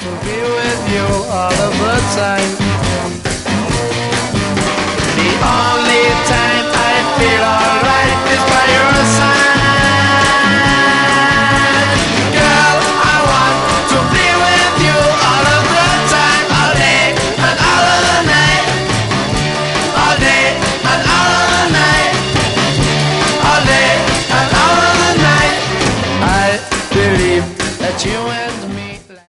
to be with you all of the time. The